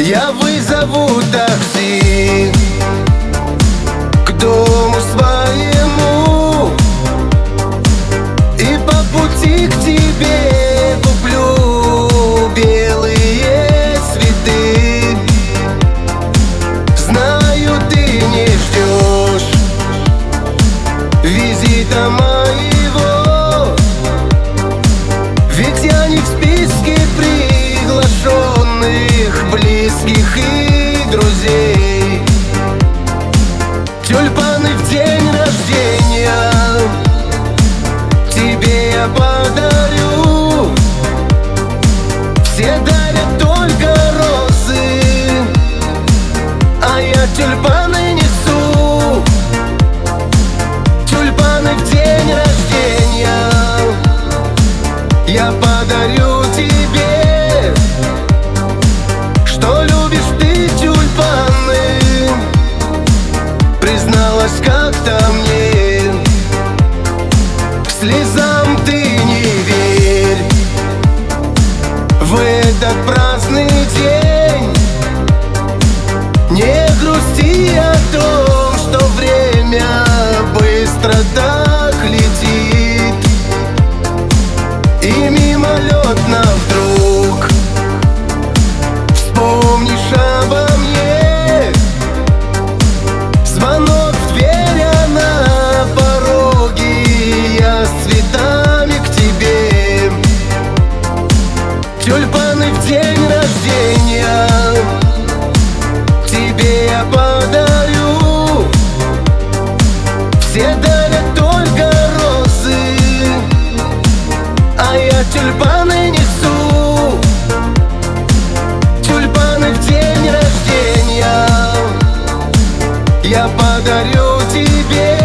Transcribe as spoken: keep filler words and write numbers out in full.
Я вызову такси к дому своему, и по пути к тебе куплю белые цветы. Знаю, ты не ждешь визита моего, ведь я не в списке приглашенных близких и друзей. Тюльпаны в день рождения тебе я подарю. Все дарят только розы, а я тюльпаны несу. Тюльпаны в день рождения я подарю тебе. Что любишь ты тюльпаны, призналась как-то мне. Слезам ты не верь в этот праздный день. Не грусти о том, что время быстро так летит, и мимолетно вдруг вспомнишь обо мне. Звонок в дверь, а на пороге я с цветами к тебе. Тюльпаны в день рождения тебе я подарю. Все дарят только розы, а я тюльпаны несу. Тюльпаны в день рождения я подарю тебе.